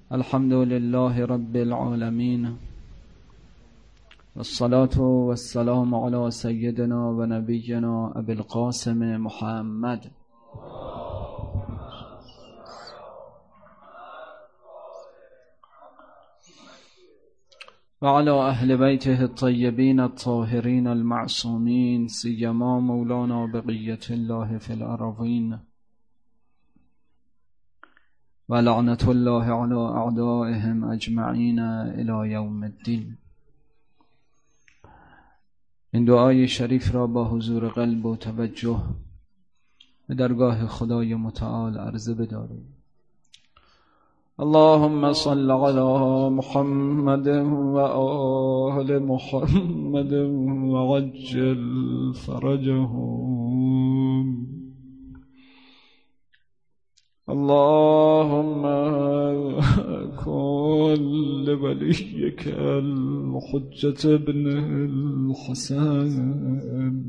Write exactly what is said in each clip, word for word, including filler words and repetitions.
الحمد لله رب العالمين والصلاة والسلام على سيدنا و نبينا ابي القاسم محمد وعلى اهل بيته الطيبين الطاهرين المعصومين سيما مولانا بقية الله في الأراضين ولعنة الله على أعدائهم أجمعين إلى يوم الدين. این دعای شریف را با حضور قلب و توجه به درگاه خدای متعال عرضه بداریم. اللهم صل على محمد و آل محمد وعجل فرجهم. اللهم كن لوليك الحجة بن الحسن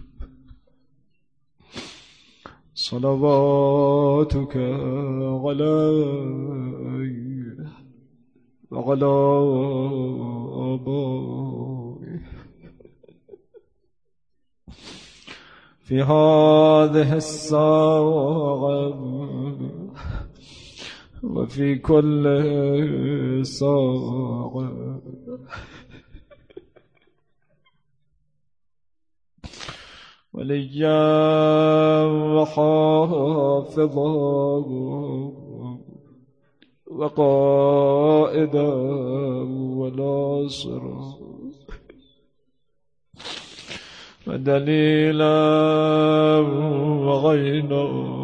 صلواتك عليه وعلى آبائه في هذه الساعة وفي كل ساعة وليا وحافظا وقائدا وناصرا ودليلا وغينا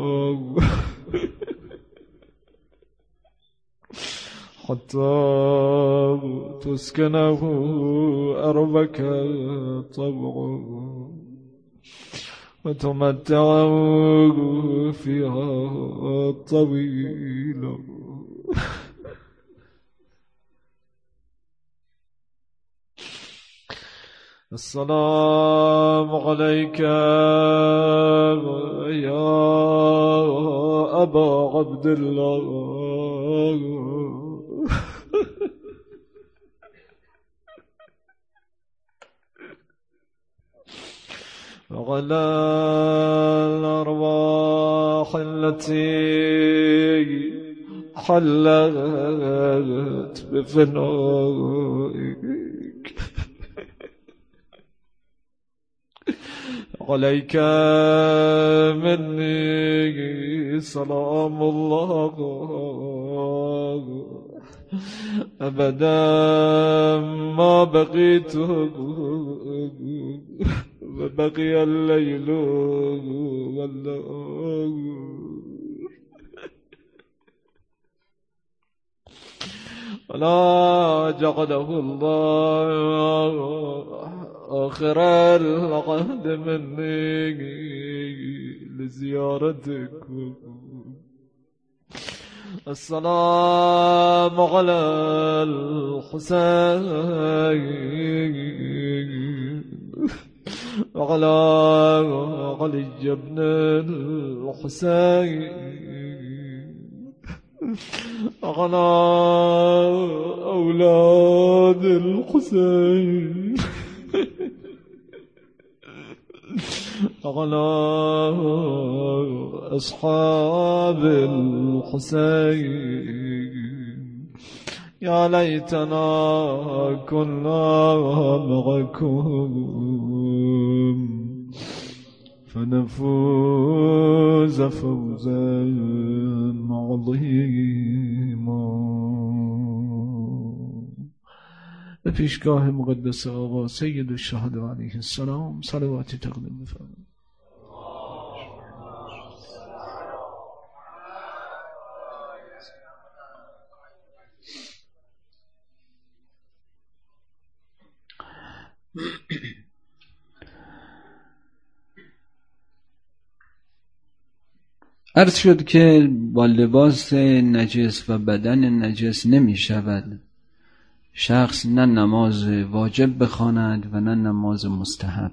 حتى تسكنه أرضك طوعا وتمتعه فيها طويلا. السلام عليك يا أبا عبد الله وعلى الأرواح التي حلت بفنائك. عليك مني سلام الله أبدا ما بقيت وبقي الليل والنهار ولا جعله الله آخر العهد مني لزيارتكم. السلام على الحسين وعلى علي بن الحسين وعلى أولاد الحسين وعلى أصحاب الحسين. يا ليتنا كنا معكم فنفوز فوزا عظيما. به پیشگاه مقدس آقا سید الشهدا علیه السلام صلواتی تقدیم بفرمایید. عرض شد که با لباس نجس و بدن نجس نمی شود شخص نه نماز واجب بخواند و نه نماز مستحب.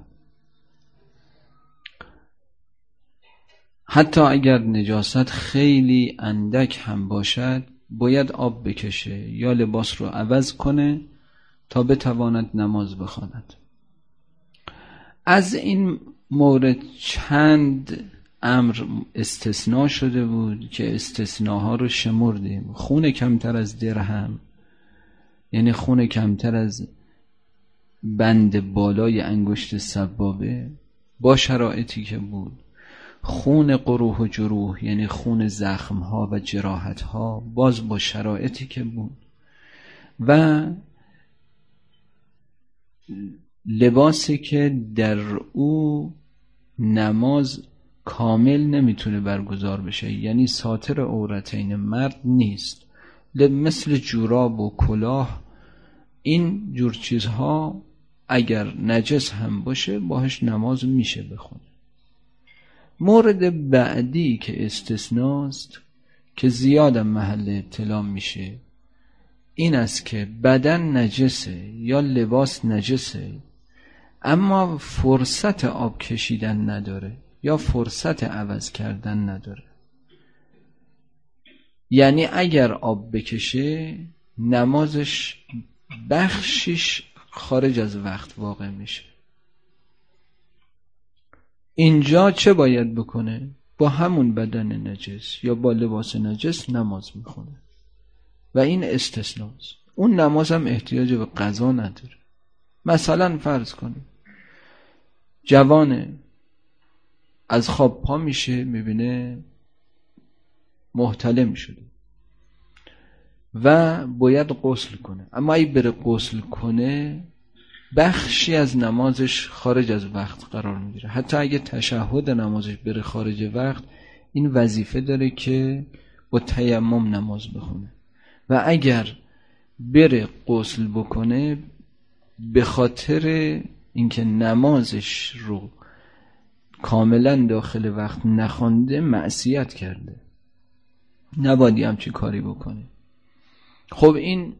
حتی اگر نجاست خیلی اندک هم باشد باید آب بکشه یا لباس رو عوض کنه تا بتواند نماز بخواند. از این مورد چند امر استثناء شده بود که استثناها رو شمردیم. خون کمتر از درهم، یعنی خون کمتر از بند بالای انگشت سبابه با شرایطی که بود، خون قروح و جروح یعنی خون زخمها و جراحتها باز با شرایطی که بود، و لباسی که در او نماز کامل نمیتونه برگزار بشه، یعنی ساتر عورتین مرد نیست، مثل جوراب و کلاه. این جور چیزها اگر نجس هم باشه باهاش نماز میشه بخونه. مورد بعدی که استثناست که زیادم محل اطلاع میشه این است که بدن نجسه یا لباس نجسه اما فرصت آب کشیدن نداره یا فرصت عوض کردن نداره. یعنی اگر آب بکشه نمازش بخشش خارج از وقت واقع میشه. اینجا چه باید بکنه؟ با همون بدن نجس یا با لباس نجس نماز میخونه و این استثناست. اون نماز هم احتیاج به قضا نداره. مثلا فرض کنیم جوانه از خواب پا میشه میبینه محتلم شده و باید غسل کنه، اما اگه بره غسل کنه بخشی از نمازش خارج از وقت قرار میگیره. حتی اگه تشهد نمازش بره خارج وقت این وظیفه داره که با تیمم نماز بخونه و اگر بره غسل بکنه به خاطر اینکه نمازش رو کاملا داخل وقت نخونده معصیت کرده، نباید همچی کاری بکنه. خب این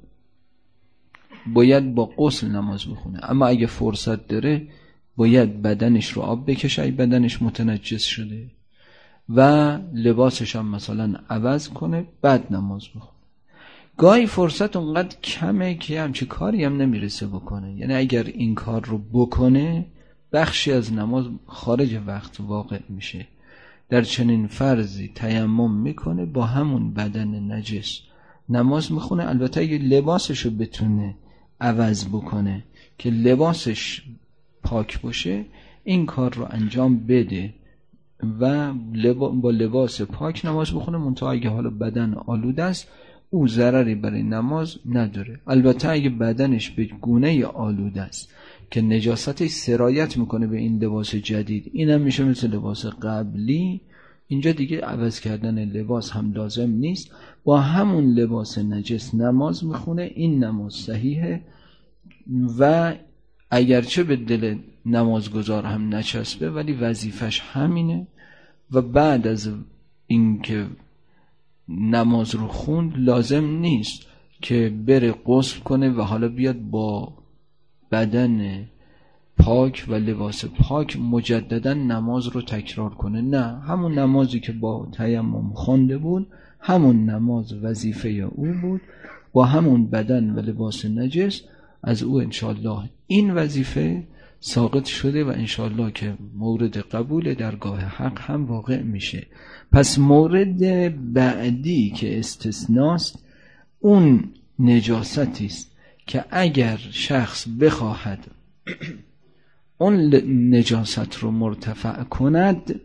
باید با غسل نماز بخونه، اما اگه فرصت داره باید بدنش رو آب بکشه اگه بدنش متنجس شده و لباسش هم مثلا عوض کنه بعد نماز بخونه. گاهی فرصت اونقدر کمه که همچی کاری هم نمیرسه بکنه، یعنی اگر این کار رو بکنه بخشی از نماز خارج وقت واقع میشه. در چنین فرضی تیمم میکنه با همون بدن نجس نماز میخونه. البته اگه لباسشو بتونه عوض بکنه که لباسش پاک باشه این کار رو انجام بده و با لباس پاک نماز بخونه، منتها اگه حالا بدن آلوده است او ضرری برای نماز نداره. البته اگه بدنش به گونه آلوده است که نجاستش سرایت میکنه به این لباس جدید، اینم میشه مثل لباس قبلی، اینجا دیگه عوض کردن لباس هم لازم نیست، با همون لباس نجس نماز میخونه. این نماز صحیحه و اگرچه به دل نمازگزار هم نچسبه ولی وظیفش همینه و بعد از اینکه نماز رو خوند لازم نیست که بره غسل کنه و حالا بیاد با بدن پاک و لباس پاک مجددا نماز رو تکرار کنه. نه، همون نمازی که با تیمم خونده بود همون نماز وظیفه او بود با همون بدن و لباس نجس. از او انشالله این وظیفه ساقط شده و انشالله که مورد قبول درگاه حق هم واقع میشه. پس مورد بعدی که استثناست اون نجاستی است که اگر شخص بخواهد اون نجاست رو مرتفع کند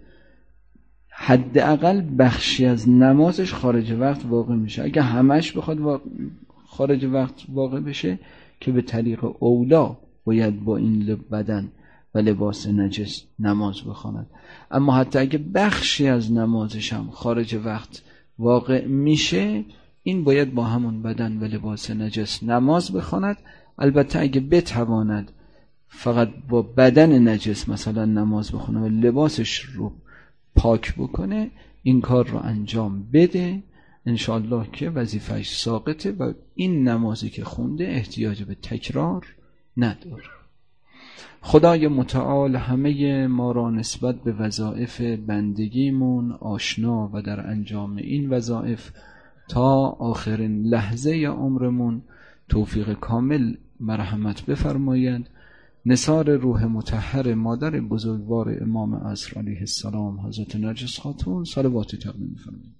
حداقل بخشی از نمازش خارج وقت واقع میشه. اگه همش بخواد خارج وقت واقع بشه که به طریق اولا باید با این بدن و لباس نجس نماز بخواند، اما حتی اگه بخشی از نمازش هم خارج وقت واقع میشه این باید با همون بدن و لباس نجس نماز بخواند. البته اگه بتواند فقط با بدن نجس مثلا نماز بخونه و لباسش رو پاک بکنه این کار رو انجام بده انشالله که وظیفهش ساقطه و این نمازی که خونده احتیاج به تکرار نداره. خدای متعال همه ما را نسبت به وظایف بندگیمون آشنا و در انجام این وظایف تا آخرین لحظه یا عمرمون توفیق کامل مرحمت بفرمایند. نثار روح مطهر مادر بزرگوار امام عصر علیه السلام حضرت نرجس خاتون صلوات تقدیم می‌فرمایید.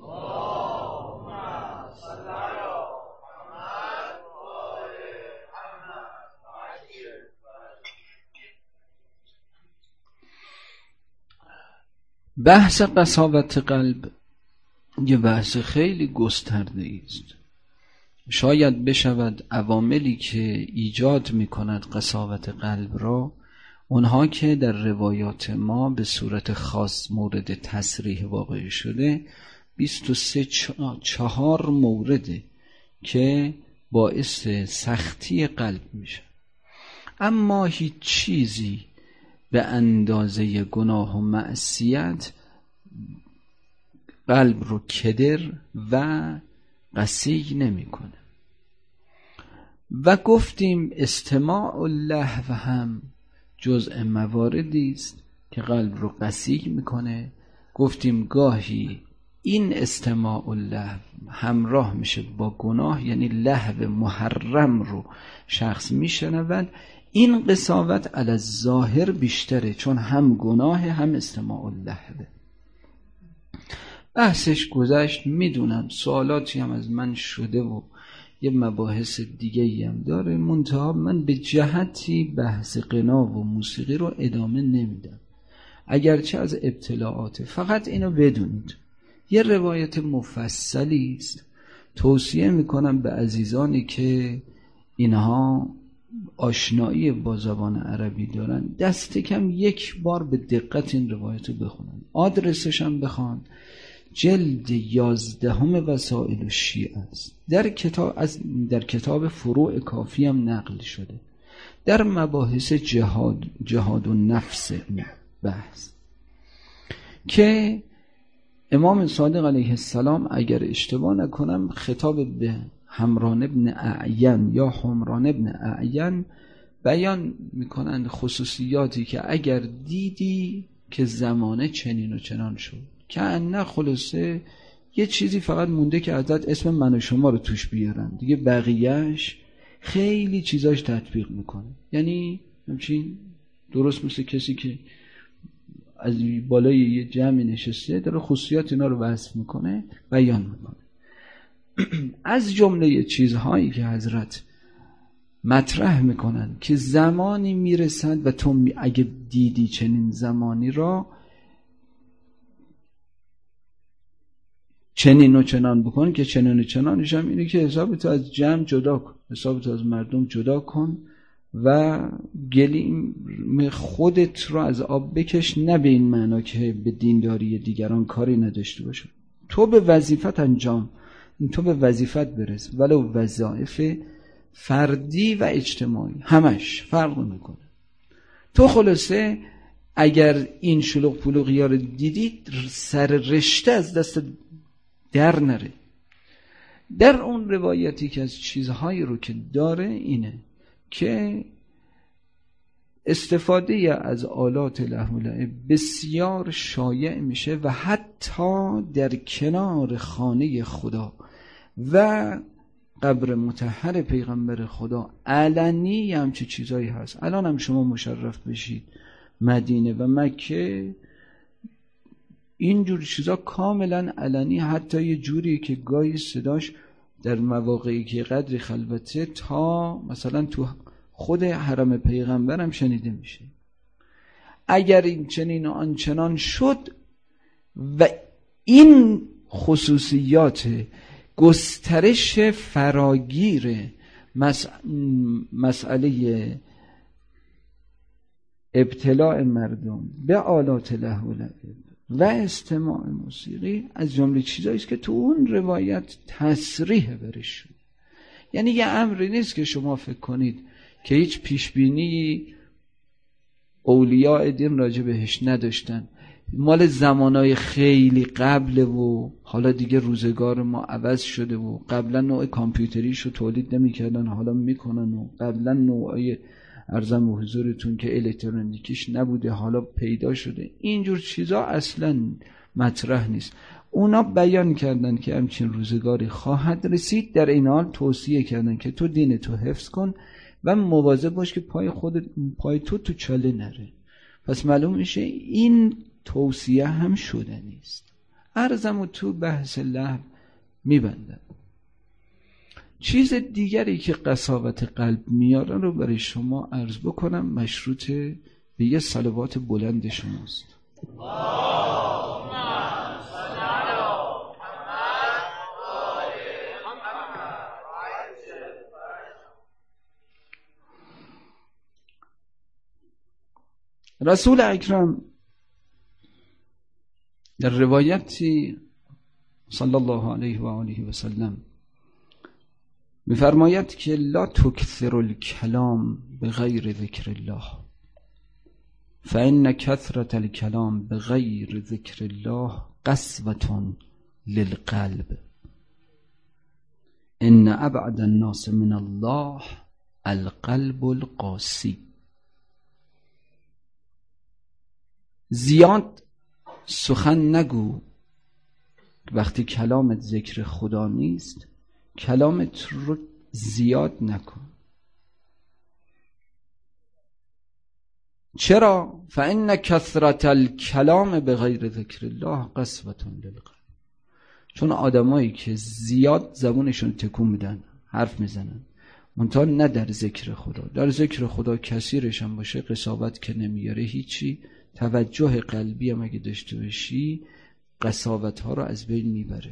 بحث قساوت قلب یه بحث خیلی گسترده است. شاید بشود عواملی که ایجاد می‌کند قساوت قلب را، اونها که در روایات ما به صورت خاص مورد تصریح واقع شده بیست و سه چهار مورده که باعث سختی قلب میشه. اما هیچ چیزی به اندازه گناه و معصیت قلب رو کدر و قسی نمی کنه. و گفتیم استماع اللهو هم جزء مواردی است که قلب رو قسی میکنه. گفتیم گاهی این استماع اللهو همراه میشه با گناه، یعنی لهو محرم رو شخص میشنود. این قساوت علی الظاهر بیشتره، چون هم گناه هم استماع اللهوه. بحثش گذشت، میدونم سوالاتی هم از من شده و یه مباحث دیگه ای هم داره، منتها من به جهتی بحث غنا و موسیقی رو ادامه نمیدم، اگرچه از ابتلاعات. فقط اینو بدونید یه روایت مفصلی است. توصیه میکنم به عزیزانی که اینها آشنایی با زبان عربی دارن دست کم یک بار به دقت این روایت رو بخونن. آدرسش هم بخوان، جلد یازدهم وسائل الشیعه است. در کتاب از در کتاب فروع کافی هم نقل شده در مباحث جهاد جهاد و نفس بحث، که امام صادق علیه السلام اگر اشتباه نکنم خطاب به حمران ابن اعین یا حمران ابن اعین بیان میکنند خصوصیاتی که اگر دیدی که زمانه چنین و چنان شد، که نه خلاصه یه چیزی فقط مونده که ازت اسم من و شما رو توش بیارن دیگه، بقیهش خیلی چیزاش تطبیق میکنه. یعنی همچین درست مثل کسی که از بالای یه جمع نشسته داره خصوصیات اینا رو وصف میکنه، بیان میکنه. از جمله چیزهایی که حضرت مطرح میکنن که زمانی میرسند و تو اگه دیدی چنین زمانی را چنین و چنان بکن، که چنین و چنانش هم اینه که حسابتو از جمع جدا کن، حسابتو از مردم جدا کن و گلیم خودت رو از آب بکش، نه به این معنا که به دینداری دیگران کاری نداشته باشه. تو به وظیفت انجام تو به وظیفت برس، ولو وظایف فردی و اجتماعی همش فرق میکنه. تو خلاصه اگر این شلوغ پلوغی ها رو دیدید سر رشته از دست در نره. در اون روایتی که از چیزهایی رو که داره اینه که استفاده از آلات لهو و لعب بسیار شایع میشه و حتی در کنار خانه خدا و قبر مطهر پیغمبر خدا علنی همچه چیزایی هست. الان هم شما مشرف بشید مدینه و مکه، اینجور چیزا کاملا علنی، حتی یه جوری که گاهی صداش در مواقعی که قدری خلوته تا مثلا تو خود حرم پیغمبرم شنیده میشه. اگر این چنین و آنچنان شد و این خصوصیات گسترش فراگیر مس... مسئله ابتلاع مردم به آلات لهو و لعب و استماع موسیقی از جمله چیزایی است که تو اون روایت تصریح برش شد. یعنی یه امری نیست که شما فکر کنید که هیچ پیشبینی اولیاء دین راجع بهش نداشتن، مال زمانای خیلی قبل و حالا دیگه روزگار ما عوض شده و قبلا نوع کامپیوتریشو تولید نمی‌کردن حالا میکنن و قبلا نوعای ارزم و حضورتون که الکترونیکیش نبوده حالا پیدا شده. اینجور چیزا اصلا مطرح نیست. اونا بیان کردن که همچین روزگاری خواهد رسید، در این حال توصیه کردن که تو دین تو حفظ کن و مواظب باش که پای خود پای تو تو چاله نره. پس معلوم میشه این توصیه هم شده نیست. عرضمو تو بحث لهو میبندم. چیز دیگری که قساوت قلب میاره رو برای شما عرض بکنم، مشروط به یه صلوات بلند شماست. رسول اکرم در روایتی صلی الله علیه و آله و سلم می‌فرماید که لا تکثر الکلام بغیر ذکر الله فإن کثرة الکلام بغیر ذکر الله قسوة للقلب ان ابعد الناس من الله القلب القاسی. زیاد سخن نگو وقتی کلامت ذکر خدا نیست، کلامت رو زیاد نکن. چرا؟ فإن کثرة الکلام بغیر ذکر الله قسوة للقلب. چون آدمایی که زیاد زبونشون تکون میدن، حرف میزنن، منتها نه در ذکر خدا. در ذکر خدا کثیرش هم باشه قساوت که نمیاره هیچی. توجه قلبی هم اگه داشته باشی قساوت ها رو از بین میبره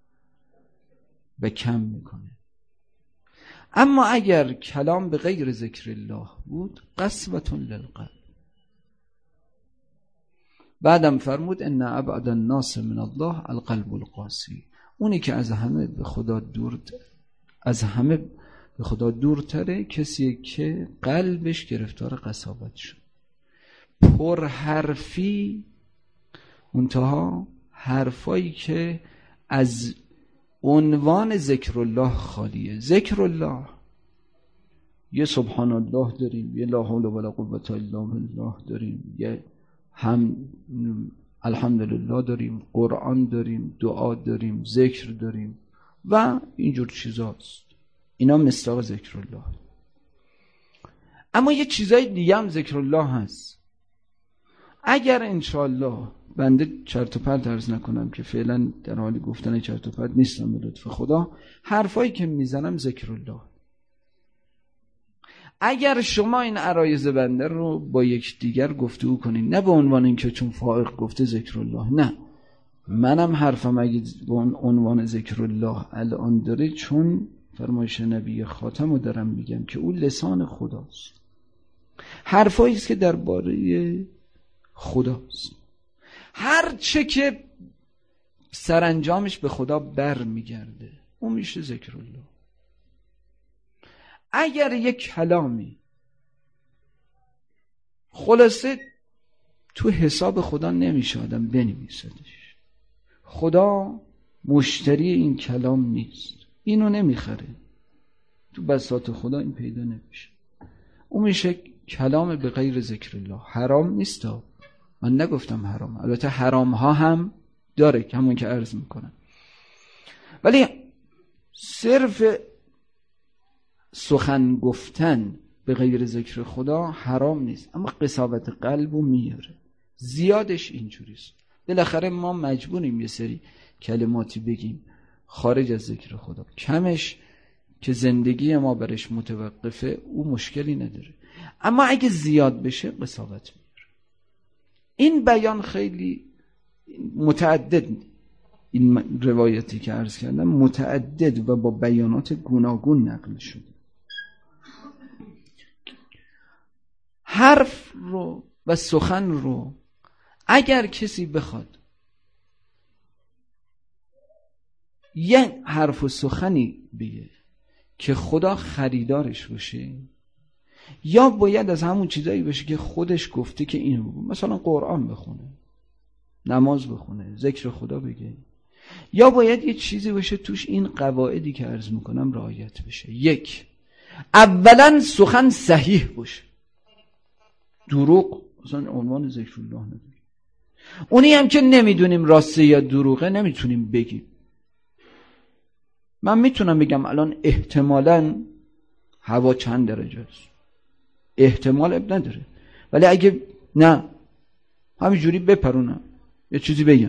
و کم میکنه. اما اگر کلام به غیر ذکر الله بود قسوة للقلب. بعدم فرمود ان ابعد الناس من الله القلب القاسی. اونی که از همه به خدا دور از همه به خدا دورتره کسی که قلبش گرفتار قساوت شد. پر حرفی، منتها حرفایی که از عنوان ذکر الله خالیه. ذکر الله یه سبحان الله داریم، یه لا حول ولا قوة الا بالله داریم، یه هم الحمدلله داریم، قرآن داریم، دعا داریم، ذکر داریم و اینجور چیزاست. اینا مصداق ذکر الله. اما یه چیزای دیگه هم ذکر الله هست. اگر انشاءالله بنده چرت و پرت عرض نکنم که فعلا در حال گفتن چرت و پرت نیستم به لطف خدا، حرفایی که میزنم ذکر الله. اگر شما این عرایض بنده رو با یک دیگر گفتگو کنین، نه به عنوان اینکه چون فائق گفته ذکر الله، نه، منم حرفم اگه به عنوان ذکر الله الان داره چون فرمایش نبی خاتم رو دارم میگم که او لسان خداست. حرفایی است که درباره خداست. هر چه که سرانجامش به خدا بر میگرده اون میشه ذکر الله. اگر یک کلامی خلاصه تو حساب خدا نمیشه آدم بنویسدش، خدا مشتری این کلام نیست، اینو نمیخره، تو بساط خدا این پیدا نمیشه، اون میشه کلام به غیر ذکر الله. حرام نیست، من نگفتم حرام، البته حرام ها هم داره همون که عرض میکنم، ولی صرف سخن گفتن به غیر ذکر خدا حرام نیست، اما قساوت قلبو میاره. زیادش اینجوریست. بالاخره ما مجبوریم یه سری کلماتی بگیم خارج از ذکر خدا، کمش که زندگی ما برش متوقفه او مشکلی نداره، اما اگه زیاد بشه قساوت میاره. این بیان خیلی متعدد، این روایتی که عرض کردم متعدد و با بیانات گوناگون نقل شده. حرف رو و سخن رو اگر کسی بخواد یه حرف و سخنی بگه که خدا خریدارش باشه، یا باید از همون چیزایی باشه که خودش گفته که اینو بگو، مثلا قرآن بخونه، نماز بخونه، ذکر خدا بگه، یا باید یه چیزی باشه توش این قواعدی که عرض میکنم رعایت بشه. یک، اولا سخن صحیح باشه، دروغ مثلا عنوان ذکر الله نداره. اونی هم که نمیدونیم راسته یا دروغه نمیتونیم بگیم. من میتونم بگم الان احتمالاً هوا چند درجه است، احتمال اب نداره، ولی اگه نه همینجوری بپرونم یه چیزی بگم،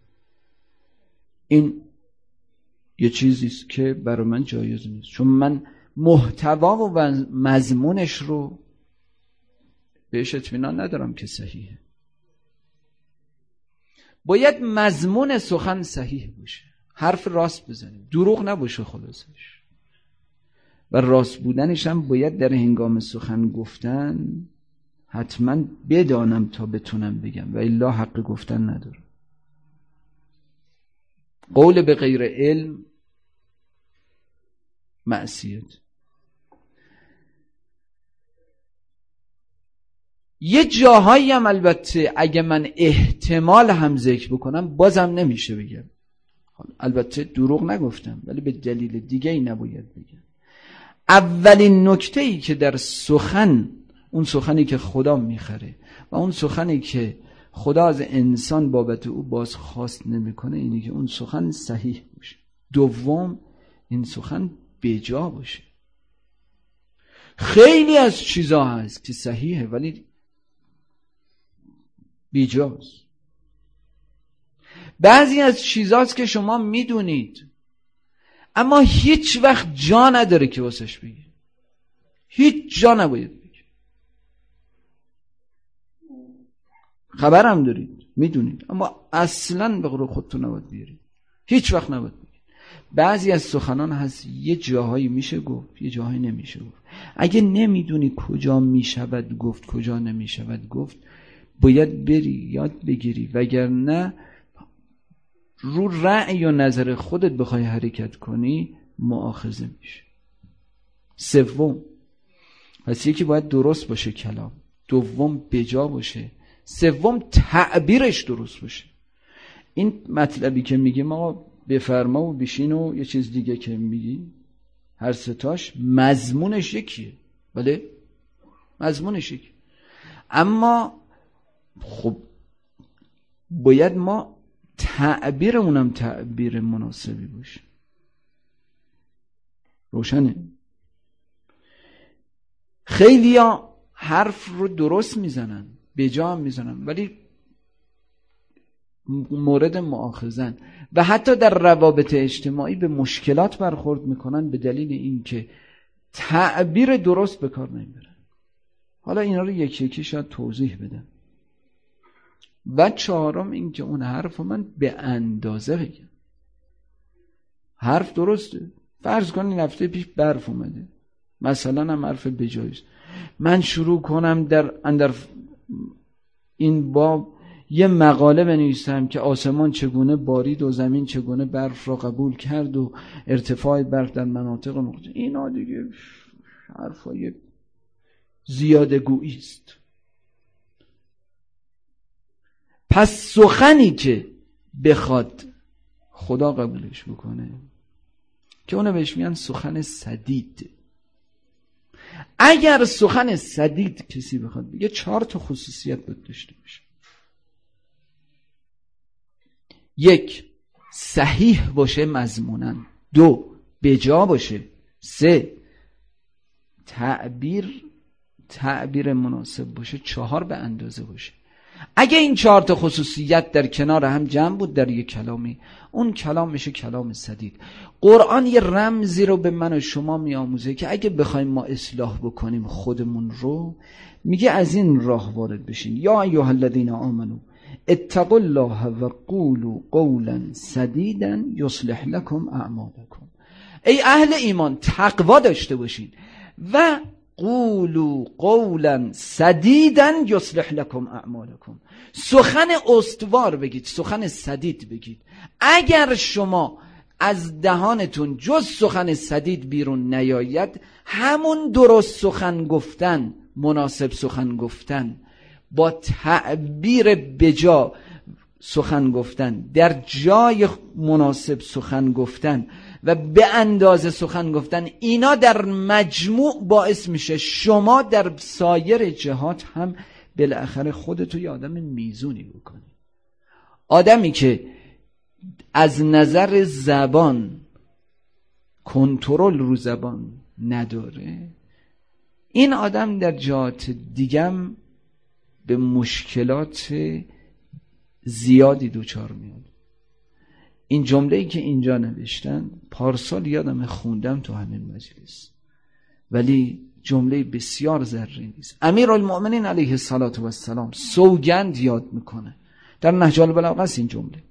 این یه چیزیست که برای من جایز نیست، چون من محتوا و مضمونش رو بهش اطمینان ندارم که صحیحه. باید مضمون سخن صحیح باشه، حرف راست بزنیم، دروغ نباشه خلاصش، و راست بودنش هم باید در هنگام سخن گفتن حتما بدانم تا بتونم بگم، و الا حق گفتن ندارم. قول به غیر علم معصیت. یه جاهایی هم البته اگه من احتمال هم ذکر بکنم بازم نمیشه بگم، البته دروغ نگفتم ولی به دلیل دیگه ای نباید بگم. اولین نکته ای که در سخن، اون سخنی که خدا میخره و اون سخنی که خدا از انسان بابت او باز خواست نمیکنه، اینی که اون سخن صحیح باشه. دوم، این سخن بجا باشه. خیلی از چیزا هست که صحیحه ولی بیجاست. بعضی از چیزاست که شما میدونید اما هیچ وقت جا نداره که واسش بگی، هیچ جا نباید بگی. خبرم دارید، میدونید، اما اصلا به قول خودتون نباید بیارید، هیچ وقت نباید بگی. بعضی از سخنان هست یه جاهایی میشه گفت، یه جاهایی نمیشه گفت. اگه نمیدونی کجا میشود گفت کجا نمیشود گفت، باید بری یاد بگیری، وگرنه رو رأی و نظر خودت بخوای حرکت کنی مؤاخذه میشه. سوم، پس یکی باید درست باشه کلام، دوم بجا باشه، سوم تعبیرش درست باشه. این مطلبی که میگیم آقا بفرما و بشین و یه چیز دیگه که میگی، هر ستاش مضمونش یکیه، بله مضمونش یکیه، اما خب باید ما تعبیرمونم تعبیر مناسبی باشه. روشنه؟ خیلی ها حرف رو درست میزنن، به جا هم میزنن، ولی مورد مؤاخذن و حتی در روابط اجتماعی به مشکلات برخورد میکنن به دلیل اینکه تعبیر درست به کار نمیبرن. حالا اینا رو یکی یکی شاید توضیح بدم. و چهارم این که اون حرف رو من به اندازه بگم. حرف درسته، فرض کنین هفته پیش برف اومده، مثلا هم حرف بجایست، من شروع کنم در اندر این باب یه مقاله بنویسم که آسمان چگونه بارید و زمین چگونه برف را قبول کرد و ارتفاع برف در مناطق مختلف، اینا دیگه حرفای زیاده گویی است. پس سخنی که بخواد خدا قبولش بکنه که اونو بهش میگن سخن سدید. اگر سخن سدید کسی بخواد بگه، چهار تا خصوصیت باید داشته باشه. یک، صحیح باشه مضموناً. دو، بجا باشه. سه، تعبیر تعبیر مناسب باشه. چهار، به اندازه باشه. اگه این چهار تا خصوصیت در کنار هم جمع بود در یک کلامی، اون کلام میشه کلام سدید. قرآن یه رمزی رو به من و شما میآموزه که اگه بخوایم ما اصلاح بکنیم خودمون رو، میگه از این راه وارد بشین. یا ایها الذین آمنوا اتقوا الله و قولوا قولا سدیدا یصلح لكم اعمالکم. ای اهل ایمان تقوا داشته باشین و قولوا قولا سدیدا یصلح لكم اعمالکم. سخن استوار بگید، سخن سدید بگید. اگر شما از دهانتون جز سخن سدید بیرون نیاید، همون درست سخن گفتن، مناسب سخن گفتن، با تعبیر بجا سخن گفتن، در جای مناسب سخن گفتن و به اندازه سخن گفتن، اینا در مجموع باعث میشه شما در سایر جهات هم بالاخره خودتو یه آدم میزونی بکنی. آدمی که از نظر زبان کنترل رو زبان نداره، این آدم در جهات دیگم به مشکلات زیادی دوچار میاد. این جمله‌ای که اینجا نوشتن پارسال یادم خوندم تو همین مجلس، ولی جمله بسیار زرینی است. امیرالمؤمنین علیه الصلاة و السلام سوگند یاد میکنه در نهج البلاغه است. این جمله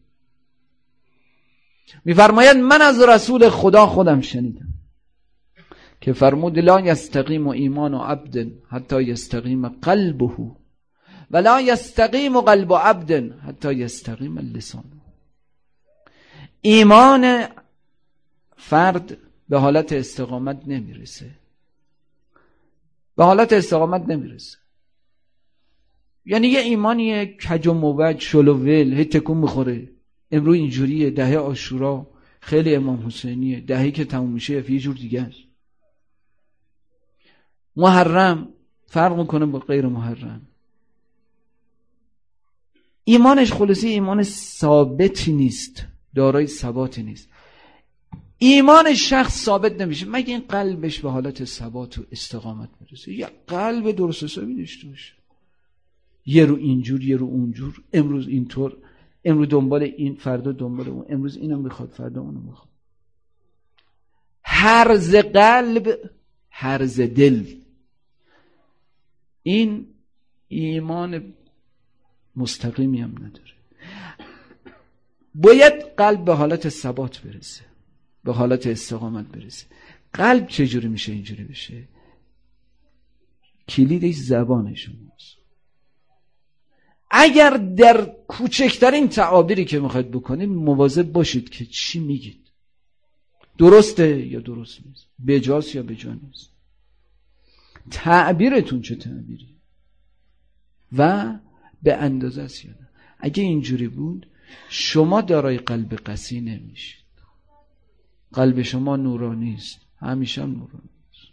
میفرماید من از رسول خدا خودم شنیدم که فرمود لا یستقیم ایمان عبد حتی یستقیم قلبه ولا یستقیم قلب عبد حتی یستقیم اللسان. ایمان فرد به حالت استقامت نمیرسه، به حالت استقامت نمیرسه. یعنی یه ایمانی کج و موج شلوول هی تکون میخوره. امروز اینجوریه، دهه عاشورا خیلی امام حسینیه، دههی که تموم میشه یه جور دیگه است. محرم فرق میکنه با غیر محرم. ایمانش خلاصی ایمان ثابتی نیست، دارای ثباتی نیست. ایمان شخص ثابت نمیشه مگه این قلبش به حالت ثبات و استقامت برسه. یا قلب درست حسابی داشته باشه، یه رو اینجور یه رو اونجور، امروز اینطور، امروز دنبال این، فردا دنبال اون، امروز اینو میخواد فردا اونو میخواد. هرز قلب هرز دل. این ایمان مستقیمی هم نداره. باید قلب به حالت ثبات برسه، به حالت استقامت برسه. قلب چجوری میشه اینجوری بشه؟ کلیدش زبان شماست. اگر در کوچکترین تعابیری که میخواید بکنید مواظب باشید که چی میگید، درسته یا درست نیست، بجاست یا بجا نیست، تعبیرتون چه تعبیری و به اندازه است یا نه. اگه اینجوری بود شما دارای قلب قسی نمیشید. قلب شما نورانی است، همیشه هم نورانی است.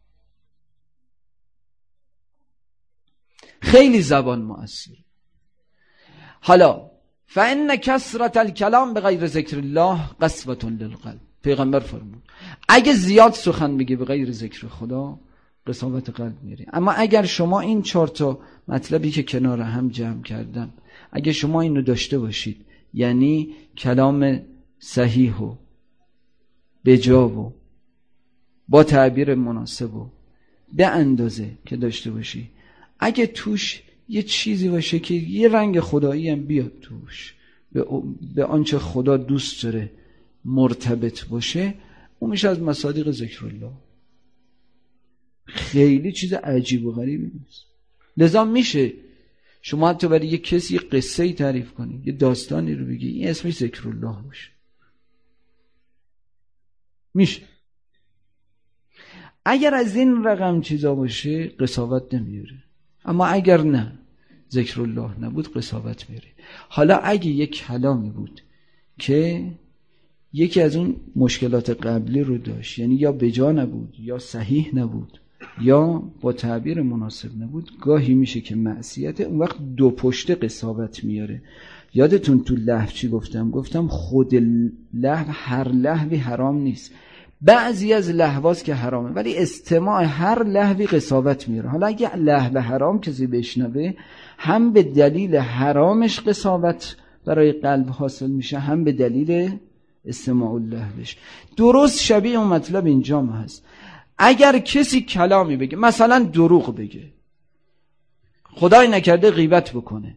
خیلی زبان مؤثره. حالا فإن کثرة الکلام بغیر ذکر الله قسوة للقلب. پیغمبر فرمود اگه زیاد سخن بگی به غیر ذکر خدا قساوت قلب میری. اما اگر شما این چهار تا مطلبی که کنار هم جمع کردم، اگه شما اینو داشته باشید، یعنی کلام صحیح و بجا و با تعبیر مناسب و به اندازه که داشته باشی، اگه توش یه چیزی باشه که یه رنگ خدایی هم بیاد توش، به, به آنچه خدا دوست داره مرتبط باشه، اون میشه از مصادیق ذکر الله. خیلی چیز عجیب و غریبی نیست. لذا میشه شما حتی برای یه کسی یه قصه ای تعریف کنی، یه داستانی رو بگی، این اسمش ذکر الله باشه. میشه. اگر از این رقم چیزا باشه قساوت نمیاره، اما اگر نه ذکر الله نبود قساوت میاره. حالا اگه یک کلامی بود که یکی از اون مشکلات قبلی رو داشت، یعنی یا بجا نبود یا صحیح نبود یا با تعبیر مناسب نبود، گاهی میشه که معصیت، اون وقت دو پشت قساوت میاره. یادتون تو لهو چی گفتم؟ گفتم خود لهو هر لهوی حرام نیست، بعضی از لهواست که حرامه، ولی استماع هر لهوی قساوت میاره. حالا اگه لهو حرام کسی بشنوه، هم به دلیل حرامش قساوت برای قلب حاصل میشه، هم به دلیل استماع اللهوش. درست شبیه اون مطلب اینجا هست. اگر کسی کلامی بگه، مثلا دروغ بگه، خدای نکرده غیبت بکنه،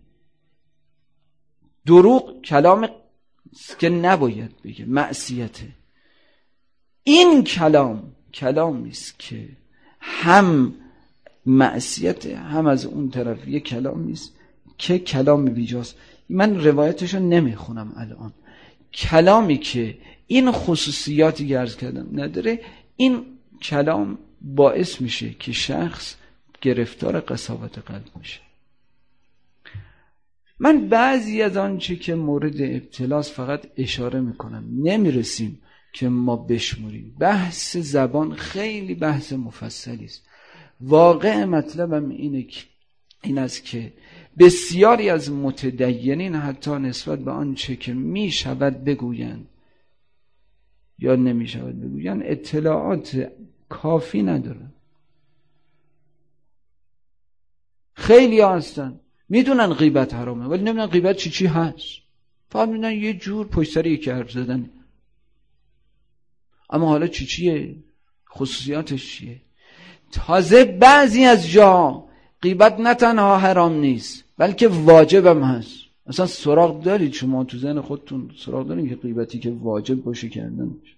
دروغ کلام که نباید بگه، معصیته. این کلام کلامی است که هم معصیت، هم از اون طرف یه کلام نیست که کلام بیجاست. من روایتشو نمیخونم الان. کلامی که این خصوصیاتی که عرض کردم نداره، این کلام باعث میشه که شخص گرفتار قساوت قلب میشه. من بعضی از آنچه که مورد ابتلاس فقط اشاره میکنم، نمیرسیم که ما بشمریم. بحث زبان خیلی بحث مفصلی است. واقع مطلبم اینه که این است که بسیاری از متدینین حتی نسبت به آنچه که می شود بگویند یا نمی شود بگویند اطلاعات کافی ندارن. خیلی ها هستن میدونن غیبت حرامه ولی نمیدونن غیبت چی چی هست، فقط میدونن یه جور پشت سر یکی حرف زدن، اما حالا چی چیه، خصوصیاتش چیه. تازه بعضی از جا غیبت نه تنها حرام نیست بلکه واجبم هست. اصلا سراغ دارید شما تو ذهن خودتون سراغ دارید که غیبتی که واجب باشه کردن باشه؟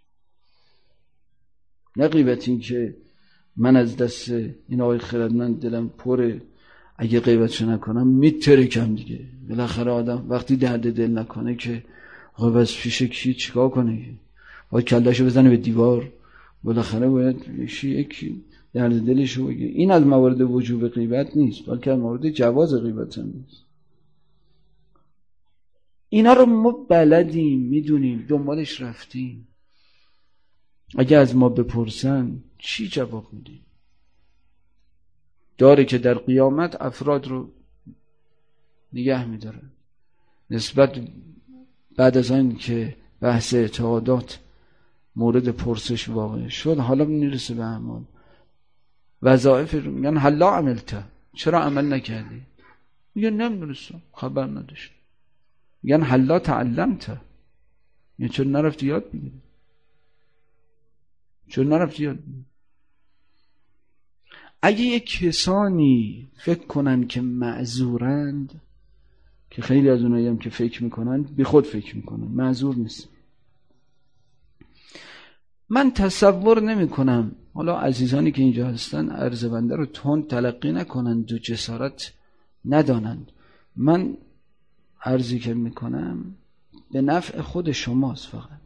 نه غیبتی که من از دست این آقای خردمند دلم پره اگه غیبتشو نکنم میترکم دیگه. بالاخره آدم وقتی درد دل نکنه که آقا بس پیش کی چیکار کنه؟ باید کلاشو بزنه به دیوار؟ بالاخره باید یکی یکی درد دلشو بگه. این از موارد وجوب غیبت نیست بلکه از موارد جواز غیبت هم نیست. اینا رو ما بلدیم، میدونیم، دنبالش رفتیم. اگه از ما بپرسن چی جواب میدیم؟ داره که در قیامت افراد رو نگه میداره نسبت بعد از آن که بحث اعتقادات مورد پرسش واقع شد، حالا میرسه به اعمال وظایف رو میگن هلا عملت، چرا عمل نکردی؟ میگن نمیدونستم، خبر نداشتم. میگن هلا تعلمت، یعنی چرا نرفتی یاد بگیری؟ چرا نرفتی یاد بگیری؟ اگه یک کسانی فکر کنن که معذورند، که خیلی از اونایی هم که فکر میکنن بی خود فکر میکنن، معذور نیست. من تصور نمی کنم حالا عزیزانی که اینجا هستن عرض بنده رو تند تلقی نکنند و جسارت ندانند. من عرضی که میکنم به نفع خود شماست. فقط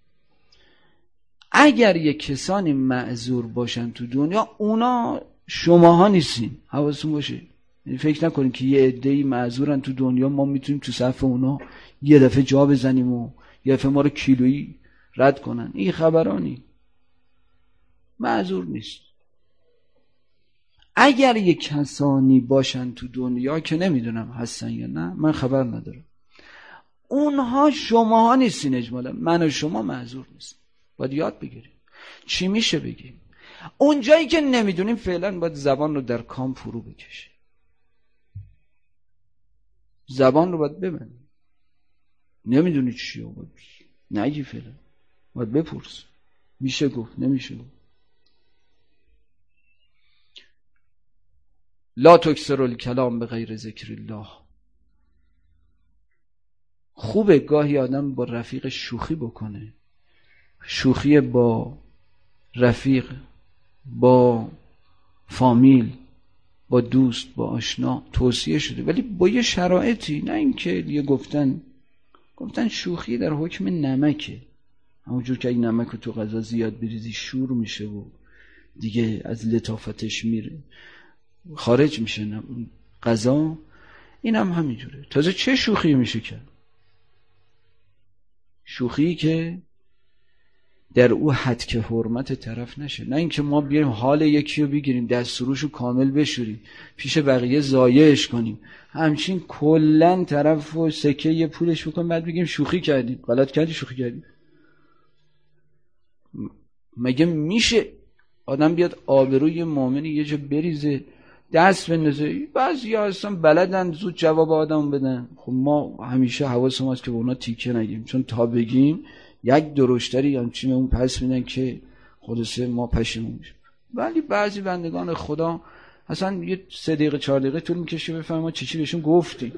اگر یک کسانی معذور باشن تو دنیا، اونا شماها نیستین، حواستون باشه. فکر نکنین که یه عده‌ای معذورن تو دنیا ما میتونیم تو صف اونا یه دفعه جا بزنیم و یه دفعه ما رو کیلویی رد کنن. این خبرانی معذور نیست. اگر یک کسانی باشن تو دنیا که نمیدونم هستن یا نه، من خبر ندارم، اونها شماها نیستین. اجمالا من و شما معذور نیست. باید یاد بگیریم چی میشه بگیم. اون جایی که نمیدونیم فعلا باید زبان رو در کام فرو بکشیم. زبان رو باید ببندیم. نمیدونی چیه باید نگی، فعلا باید بپرس. میشه گفت نمیشه گفت. لا تکثروا الکلام بغیر ذکر الله. خوبه گاهی آدم با رفیق شوخی بکنه. شوخی با رفیق، با فامیل، با دوست، با آشنا توصیه شده، ولی با یه شرایطی. نه اینکه یه گفتن گفتن شوخی در حکم نمکه، همونجور که اگه نمک رو تو غذا زیاد بریزی شور میشه و دیگه از لطافتش میره خارج میشه غذا. این هم همینجوره. تازه چه شوخی میشه کرد؟ شوخی که در او حد که حرمت طرف نشه. نه اینکه ما بیایم حال یکی رو بگیریم دستوروش رو کامل بشوریم پیش بقیه ضایعش کنیم، همچین کلن طرف رو سکه یه پولش بکنیم بعد بگیم شوخی کردیم. غلط کردی، شوخی کردیم. مگه میشه آدم بیاد آبروی مؤمنی یه جا بریزه دست بندازه؟ بعضی ها هستن بلدن زود جواب آدم بدن. خب ما همیشه حواسم هست که به اونا تیکه نگیم، چون تا بگیم یک درشتری یا چی اون پس میدن که خلاصه ما پشیمون میشیم. ولی بعضی بندگان خدا اصلا یه سه دقیقه چهار دقیقه طول میکشه بفهمن ما چی چی بهشون گفتیم.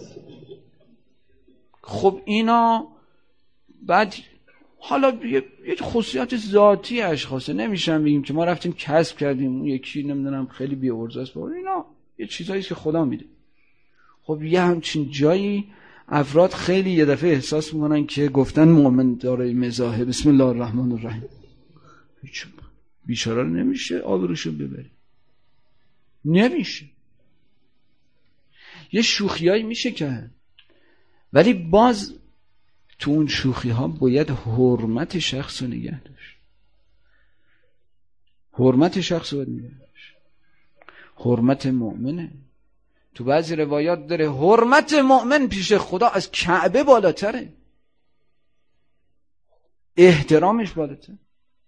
خب اینا بعد حالا یه خصوصیات ذاتی اشخاصه، نمیشن بگیم که ما رفتیم کسب کردیم اون یکی نمیدونم خیلی بی ارزه است. اینا یه چیزایی که خدا میده. خب یه همچین جایی افراد خیلی یه دفعه احساس میکنن که گفتن مؤمن داره مزاحه بسم الله الرحمن الرحیم، بیچاره رو نمیشه آبروشو ببری، نمیشه. یه شوخیایی میشه که، ولی باز تو اون شوخی ها باید حرمت شخص رو نگه داشت. حرمت شخص رو نگه داشت. حرمت مؤمنه. تو بعضی روایات داره حرمت مؤمن پیش خدا از کعبه بالاتره، احترامش بالاتره.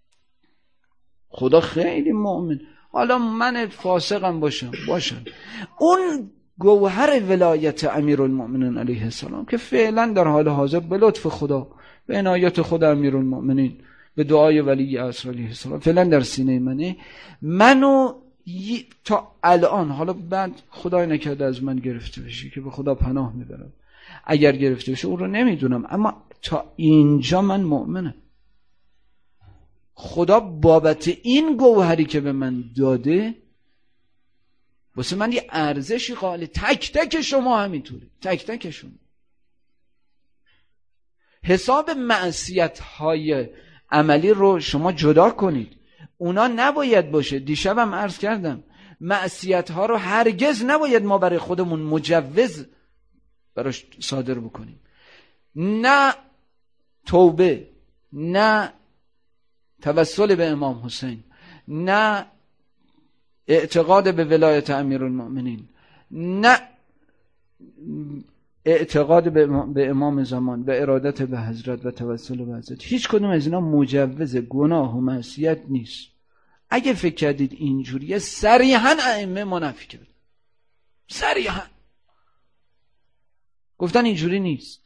خدا خیلی مؤمن. حالا من فاسقم باشم باشم اون گوهر ولایت امیرالمؤمنین علیه السلام که فعلا در حال حاضر به لطف خدا، به عنایت خود امیرالمؤمنین، به دعای ولی عصر علیه السلام فعلا در سینه منه، منو تا الان، حالا بعد خدای نکرده از من گرفته بشه که به خدا پناه میبرم، اگر گرفته بشه اون رو نمیدونم، اما تا اینجا من مؤمنم. خدا بابت این گوهری که به من داده واسه من یه ارزشی قائل. تک تک شما همینطوری، تک تک شما. حساب معصیت های عملی رو شما جدا کنید، اونا نباید باشه. دیشبم عرض کردم معصیت ها رو هرگز نباید ما برای خودمون مجوز براش صادر بکنیم. نه توبه، نه توسل به امام حسین، نه اعتقاد به ولایت امیرالمؤمنین، نه اعتقاد به امام زمان و ارادت به حضرت و توسل به حضرت. هیچ کدوم از اینا مجوز گناه و معصیت نیست. اگه فکر کردید اینجوریه صریحاً ائمه منفی کردن، صریحاً گفتن اینجوری نیست.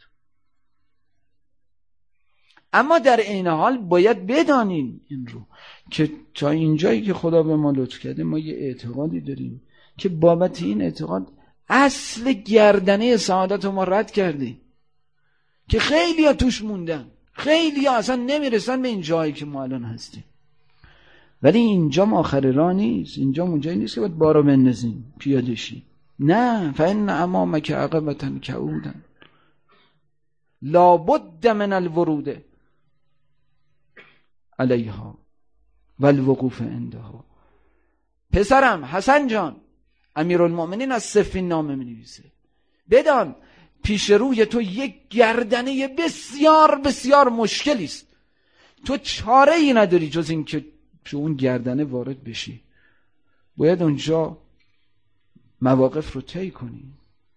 اما در این حال باید بدانیم این رو که تا اینجایی که خدا به ما لطف کرده ما یه اعتقادی داریم که بابت این اعتقاد اصل گردنه سعادت رو ما رد کردیم که خیلی ها توش موندن، خیلی ها اصلا نمیرسن به این جایی که ما الان هستیم. ولی اینجا آخر راه نیست، اینجا اونجایی نیست که باید بارو بندازیم پیاده شیم. نه، فإن امامک عقبة کعودا لابد من الورود علیها و الوقوف عندها. پسرم حسن جان، امیرالمؤمنین از صفین نامه می نویسه، بدان پیش روی تو یک گردنه بسیار بسیار مشکلی است، تو چاره ای نداری جز این که تو اون گردنه وارد بشی. باید اونجا مواقف رو طی کنی.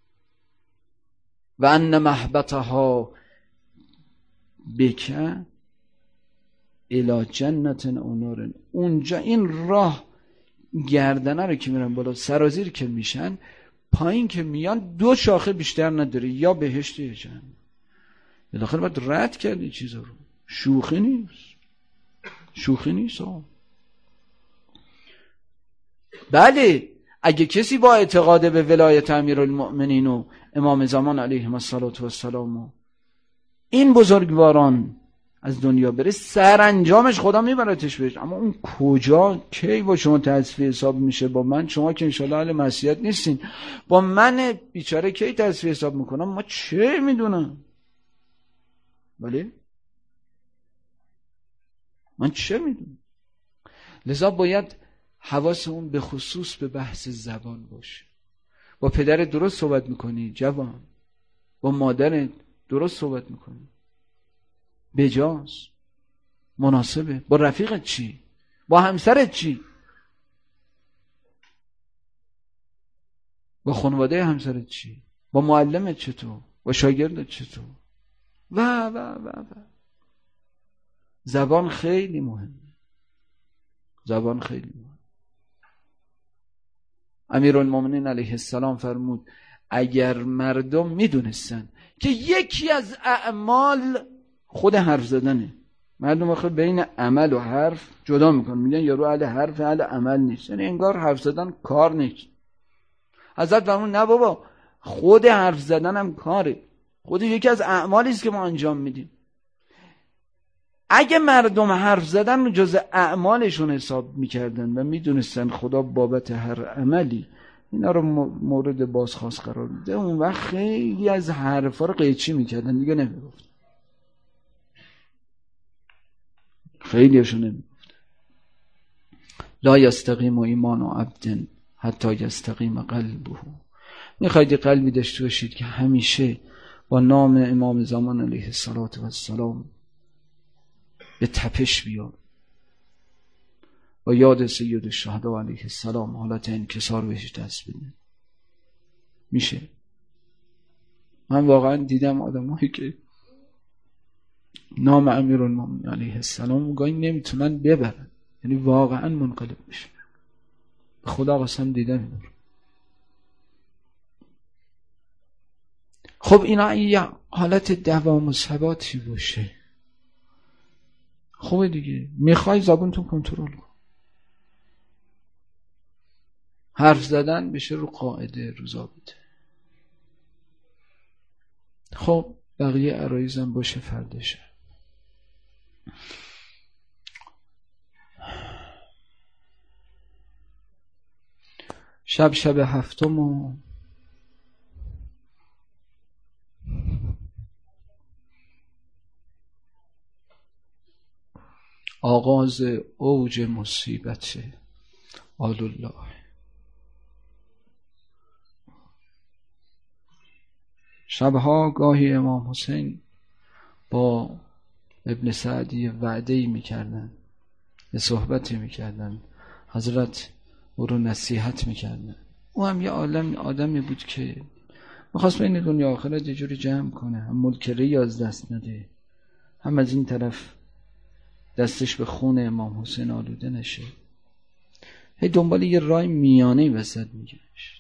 و ان محبتها بکن الی جنت او نار. اونجا این راه گردنه رو که میرن بالا، سرازیر که میشن، پایین که میان دو شاخه بیشتر نداره، یا بهشت یا جهنم. بالاخره باید رد کردی چیزا رو. شوخی نیست، شوخی نیست ها. بله، اگه کسی با اعتقاد به ولایت امیرالمؤمنین و امام زمان علیهم السلام و این بزرگواران از دنیا بره، سرانجامش خدا میبرتش بهش. اما اون کجا، کی با شما تصفیه حساب میشه؟ با من، شما که انشالله اهل معصیت نیستین، با من بیچاره کی تصفیه حساب میکنم؟ ما چه میدونم؟ بله من چه میدونم؟ لذا باید حواسمون به خصوص به بحث زبان باشه. با پدر درست صحبت میکنی جوان، با مادر درست صحبت میکنی، بجاست، مناسبه. با رفیقت چی؟ با همسرت چی؟ با خانواده همسرت چی؟ با معلمت چطور؟ با شاگردت چطور؟ و و و و زبان خیلی مهمه، زبان خیلی مهمه. امیرالمؤمنین علیه السلام فرمود اگر مردم میدونستن که یکی از اعمال خود حرف زدنه، مردم آخه بین عمل و حرف جدا میکنن، میگن یارو اهل حرف اهل عمل نیست، یعنی انگار حرف زدن کار نیست. حضرت فرمود نه بابا، خود حرف زدن هم کاره، خود یکی از اعمالی است که ما انجام میدیم. اگه مردم حرف زدن رو جز اعمالشون حساب میکردن و میدونستن خدا بابت هر عملی اینا رو مورد بازخواست قرار میده، اون وقت خیلی از حرفا رو قیچی میکردن، دیگه نمیگفت، خیلی هاشون نمیگفت. لا یستقیم ایمان و عبد حتی یستقیم قلبه. میخواید قلبی داشته باشید که همیشه با نام امام زمان علیه السلام به تپش بیاد، با یاد سید الشهدا علیه السلام حالت انکسار بهش دست بده. میشه. من واقعا دیدم آدمایی که نام امیرالمومنین علیه السلام گاهی نمیتونن ببرن، یعنی واقعا منقلب میشه. خدا قسم دیدم این رو. خب اینا یه حالت دوام و ثباتی باشه، خوبه دیگه. میخوای زبونتون کنترل کن، حرف زدن بشه رو قاعده، رو ضابطه. خب بقیه عرایزم باشه فردشه. شب شب هفتم و آغاز اوج مصیبت آل الله. شبها گاهی امام حسین با ابن سعدی وعده‌ای میکردن، یه صحبتی میکردن، حضرت او رو نصیحت میکردن. او هم یه عالم آدمی بود که میخواست بین دنیا آخرت یه جوری جمع کنه، هم ملک ری از دست نده، هم از این طرف دستش به خون امام حسین آلوده نشه. هی دنبال یه راه میانه وسط میگشت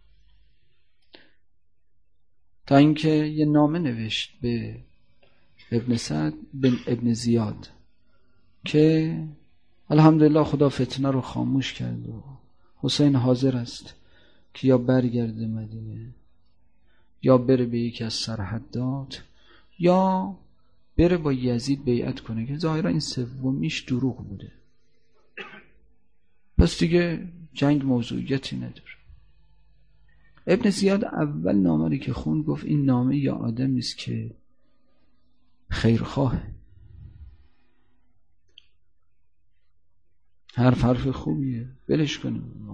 تا اینکه یه نامه نوشت به ابن سعد بن ابن زیاد که الحمدلله خدا فتنه رو خاموش کرد و حسین حاضر است که یا برگرده مدینه، یا بره به یکی از سرحدات، یا بره با یزید بیعت کنه، که ظاهرا این سومیش دروغ بوده. پس دیگه جنگ موضوعیتی نداره. ابن زیاد اول نامه که خون گفت این نامه یا آدمی است که خیرخواه، حرف حرف خوبیه، بلش کنیم.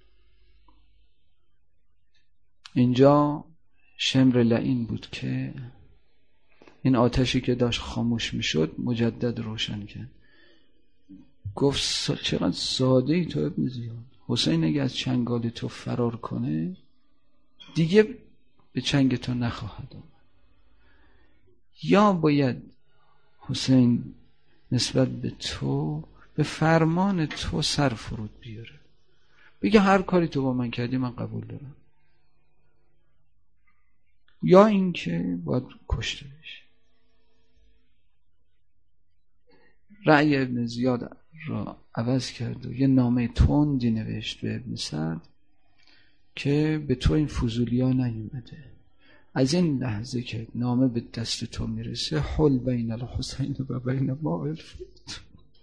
اینجا شمر لعین بود که این آتشی که داشت خاموش میشد مجدد روشن کرد. گفت چقدر ساده ای تو ابن زیاد، حسین اگه از چنگال تو فرار کنه دیگه به چنگ تو نخواهد آمد، یا باید حسین نسبت به تو به فرمان تو سر فرود بیاره، بگه هر کاری تو با من کردی من قبول دارم، یا اینکه باید کشته بشه. رأی ابن زیاد را عوض کرد و یه نامه تندی نوشت به ابن سعد که به تو این فضولی ها نیومده، از این لحظه که نامه به دست تو میرسه حل بین الحسین و بین ما الفت.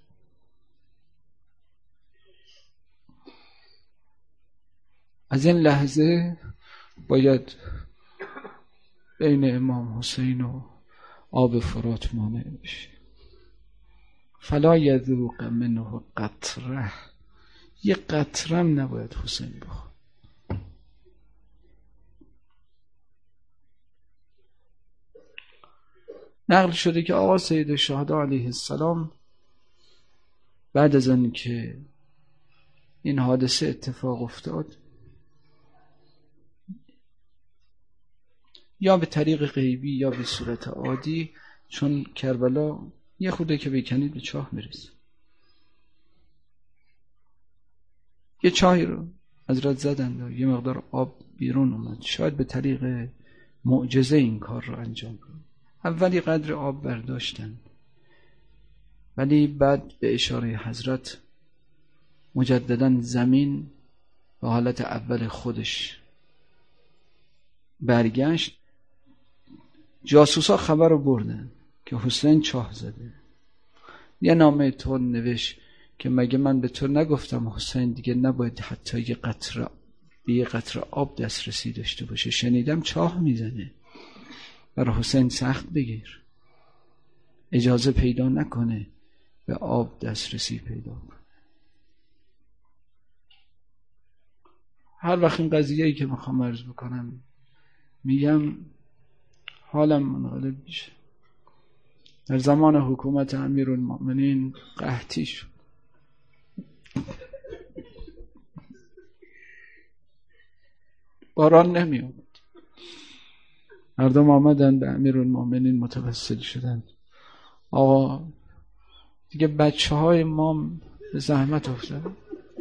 از این لحظه باید بین امام حسین و آب فرات مانع بشه. فلا یذوق منه قطره، یه قطرم نباید حسین بخواد. نقل شده که آقا سید الشهدا علیه السلام بعد از آن که این حادثه اتفاق افتاد، یا به طریق غیبی یا به صورت عادی، چون کربلا یه خورده که بکنید به چاه میرسه، یه چاهی رو حضرت زدند و یه مقدار آب بیرون اومد. شاید به طریق معجزه این کار رو انجام کنند. اولی قدر آب برداشتن، ولی بعد به اشاره حضرت مجددا زمین به حالت اول خودش برگشت. جاسوسا خبر رو بردن که حسین چاه زده. یه نامه تو نوشت که مگه من به تو نگفتم حسین دیگه نباید حتی یه قطره به یه قطره آب دسترسی داشته باشه، شنیدم چاه میزنه، برای حسین سخت بگیر، اجازه پیدا نکنه به آب دسترسی پیدا کنه. هر وقت این قضیه‌ای که میخوام عرض بکنم میگم حالم منقلب میشه. در زمان حکومت امیرالمومنین قحطی شد. باران نمیاد. مردم آمدن به امیرالمومنین متوسل شدن. آقا دیگه بچه های ما به زحمت افتادن،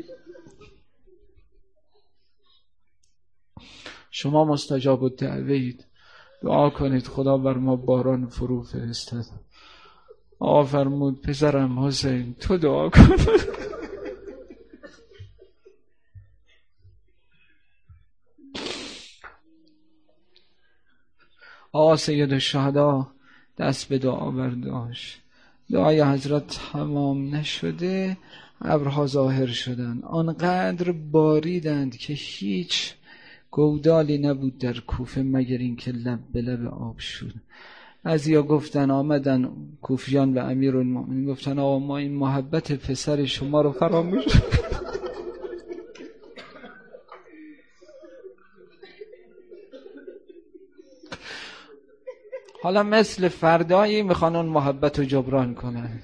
شما مستجاب الدعوه اید، دعا کنید خدا بر ما باران فرو فرستد. آقا فرمود پسرم حسین تو دعا کن. آقا سید الشهدا دست به دعا برداشت. دعای حضرت تمام نشده ابرها ظاهر شدن، آنقدر باریدند که هیچ گودالی نبود در کوفه مگر این که لب به لب آب شد. بعضیا گفتن آمدن کوفیان به امیرالمومنین گفتن آقا ما این محبت پسر شما رو فراموش حالا مثل فردایی میخوان اون محبت رو جبران کنن.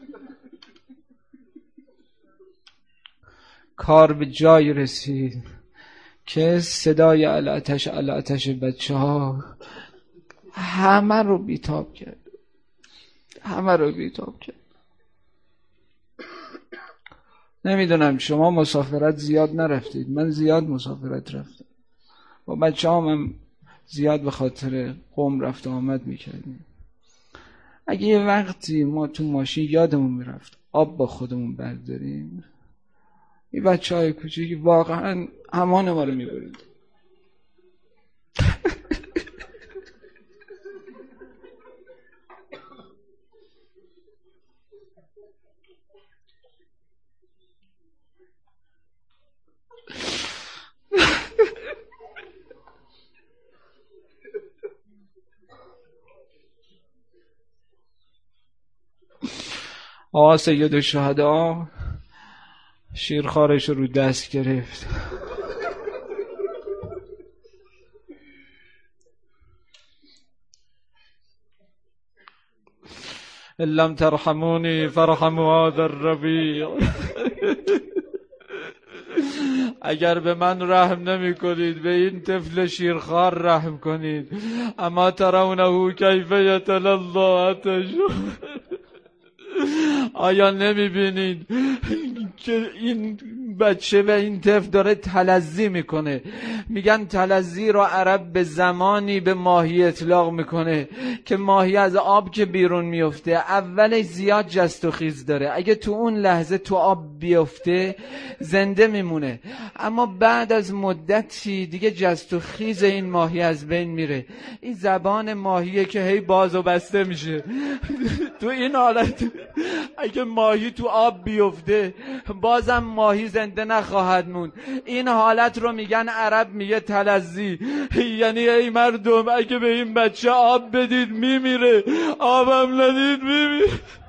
کار به جای رسید که صدای الاتش الاتش بچه ها همه رو بیتاب کرد، همه رو بیتاب کرد. نمیدونم شما مسافرت زیاد نرفتید، من زیاد مسافرت رفتم، با بچه هم زیاد به خاطر قوم رفت و آمد میکردیم. اگه یه وقتی ما تو ماشین یادمون میرفت آب با خودمون برداریم، این بچه های کوچیکی واقعا امان ما رو میبرید. آقا سید الشهدا شیرخوارش رو دست گرفت، لم ترحمونی فرحموا هذا الربیع. اگر به من رحم نمی کنید به این طفل شیرخوار رحم کنید. اما ترونه کیف یتلظی آتش. آیا نمی بینید که این بچه و این طفل داره تلظی میکنه؟ میگن تلظی رو عرب به زمانی به ماهی اطلاق میکنه که ماهی از آب که بیرون میفته اولش زیاد جست و خیز داره، اگه تو اون لحظه تو آب بیفته زنده میمونه، اما بعد از مدتی دیگه جست و خیز این ماهی از بین میره. این زبان ماهیه که هی باز و بسته میشه. تو این حالت اگه ماهی تو آب بیفته بازم ماهی زنده نخواهد موند. این حالت رو میگن عرب میگه تلظی، یعنی ای مردم اگه به این بچه آب بدید میمیره، آبم ندید میمیره.